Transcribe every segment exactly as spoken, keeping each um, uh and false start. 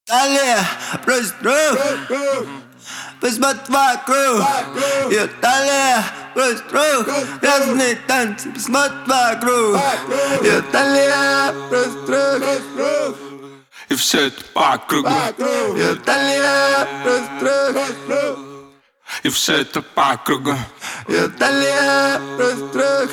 Италия, брось друг, посмотри вокруг. Италия, брось друг, разные танцы, посмотри вокруг. Италия, брось друг, и все это по кругу. Италия, брось друг, и все это по кругу. Италия, брось друг,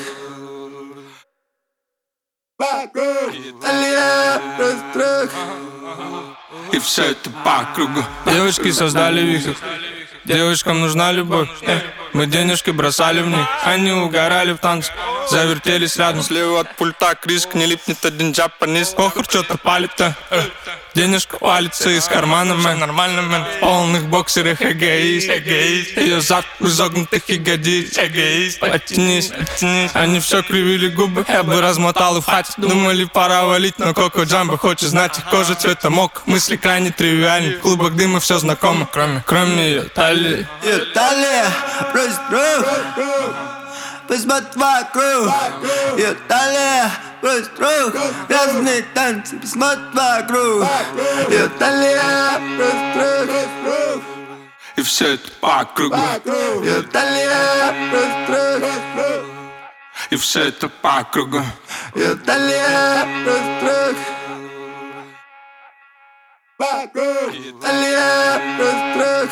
Италия, брось друг, и все это по кругу. Девочки создали вихрь, девочкам нужна любовь. э, Мы денежки бросали в них, они угорали в танце, завертелись рядом. Слева от пульта криск, не липнет один джапанис. Охр, что-то палит-то, э. Денежка валится из кармана, мэн. Нормально, мэн. В полных боксерах эгоист, эгоист. Ее зад в изогнутых ягодиц, эгоист. Оттянись, оттянись. Они все кривили губы, я бы размотал и в хате. Думали, пора валить, но Коко Джамбо хочет знать их кожа цвета мок. Мысли крайне тривиальны, в клубах дыма все знакомо, кроме, кроме ее талии. Италия, брось друг, посмотри вокруг. Италия, брось друг, разные танцы, посмотри вокруг. Италия, брось друг, и все это по кругу. Италия, брось друг, и все это по кругу. Италия, брось друг, Италия, брось друг.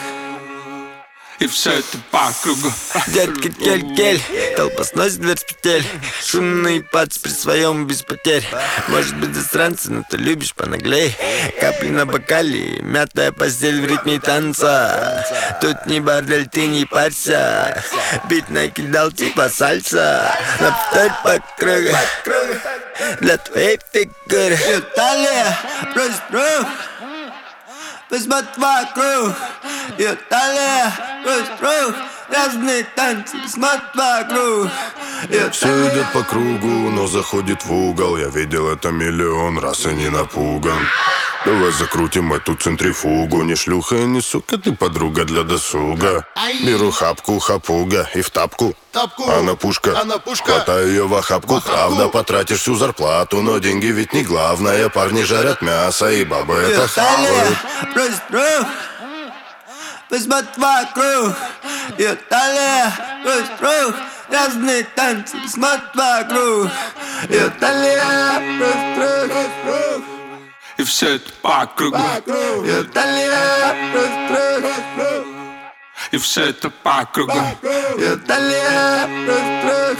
И все это по кругу. Детка, кель-кель, толпа сносит дверь с петель. Шумный пац при своем без потерь. Может быть засранцы, но ты любишь понаглей. Капли на бокале, мятая постель в ритме танца. Тут не бордель, ты не парься. Бит накидал типа сальса. Повторь по кругу для твоей фигуры. Италия, брось друг, посмотри вокруг. Италия, брось друг, разные танцы, посмотри вокруг. Все идет по кругу, но заходит в угол. Я видел это миллион раз и не напуган. Давай закрутим эту центрифугу. Не шлюха и не сука, ты подруга для досуга. Беру хапку, хапуга и в тапку. Она пушка, хватаю ее в охапку. Правда, потратишь всю зарплату, но деньги ведь не главное. Парни жарят мясо и бабы это хавают. Брось друг, посмотри вокруг. Италия, брось друг, разные танцы, посмотри вокруг. Италия, брось друг, и все это по кругу. Италия, брось друг, и все это по кругу. Италия, брось друг,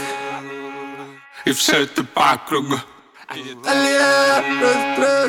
и все это по кругу. Италия, брось друг,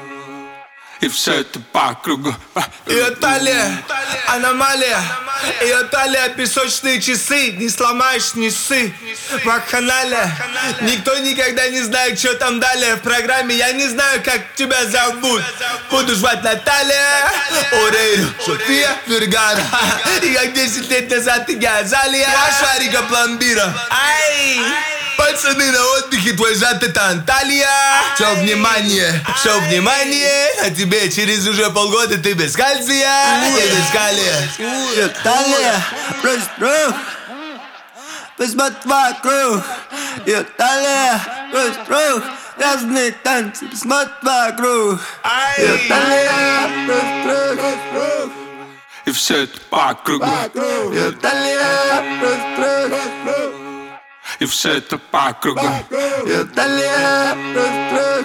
и все это по кругу. Ее талия, аномалия. Ее талия, песочные часы. Не сломаешь, не ссы. Вакханалия. Никто никогда не знает, что там далее в программе. Я не знаю, как тебя зовут. Буду звать Наталья Орейро, София Фергана. И как десять лет назад я Азалия, Шарика Пломбира. Ай! Пацаны на отдыхе, твой зад это Анталия. Все внимание, все внимание. А тебе через уже полгода ты без кальция и без калия. Италия, брось друг, посмотри вокруг. Италия, брось друг, разные танцы, посмотри вокруг. Италия, брось друг, и все это по кругу. Италия, брось друг, и все это по кругу. Италия, брось друг,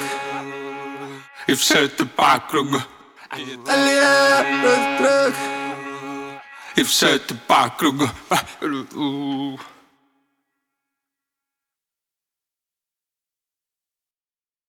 и все это по кругу. Италия, брось друг. и все это по кругу.